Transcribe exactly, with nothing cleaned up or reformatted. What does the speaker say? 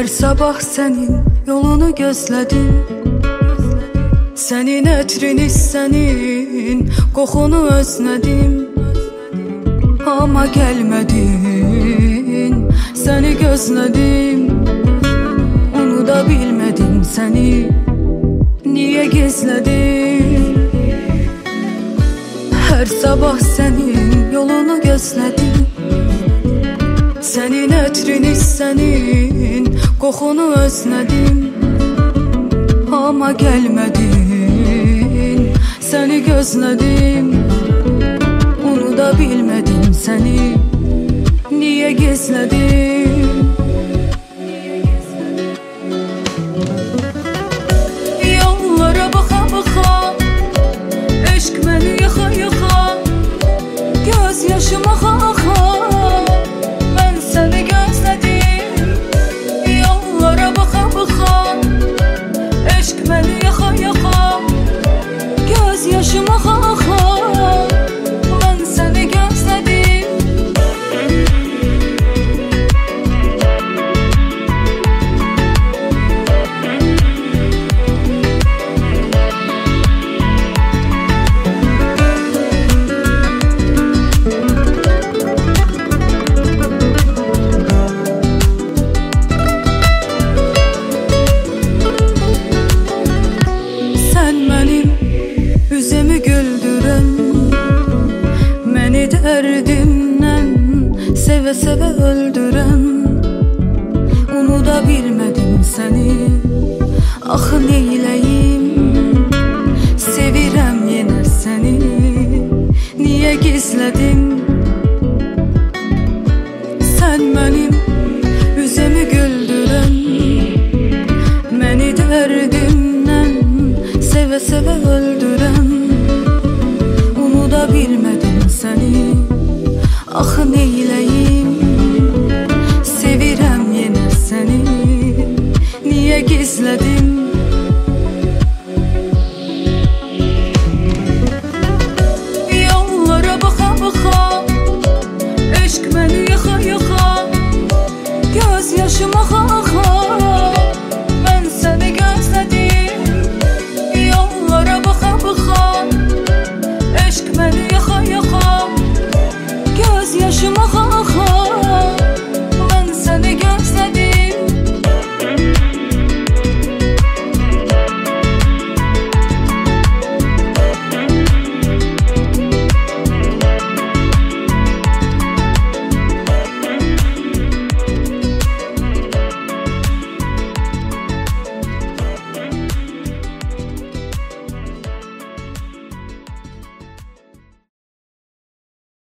Hər sabah sənin yolunu gözlədim, sənin ətrini, sənin qoxunu özlədim. Amma gəlmədin, səni gözlədim, unuda bilmədim səni, niyə gizlədim? Hər sabah sənin yolunu gözlədim, sənin ətrini, sənin qoxunu özlədim. Amma gəlmədin, səni gözlədim, unuda bilmədim səni, niyə gizlədim? Yollara baxa baxa, eşq məni yaxa yaxa, göz yaşım axa axa, mən səni gözlədim. Yollara baxa baxa, eşq məni yaxa yaxa, göz yaşım axa axa, mən səni gözlədim. Sən mənim üzümü güldürən, məni dərdimdən sevə-sevə öldürən, unuda bilmədim səni, axı neyləyim? Sevirəm yenə səni, niyə gizlədim? Sən mənim üzümü güldürən, məni dərdimdən sevə-sevə öldürən, unuda bilmədim səni, axı neyləyim?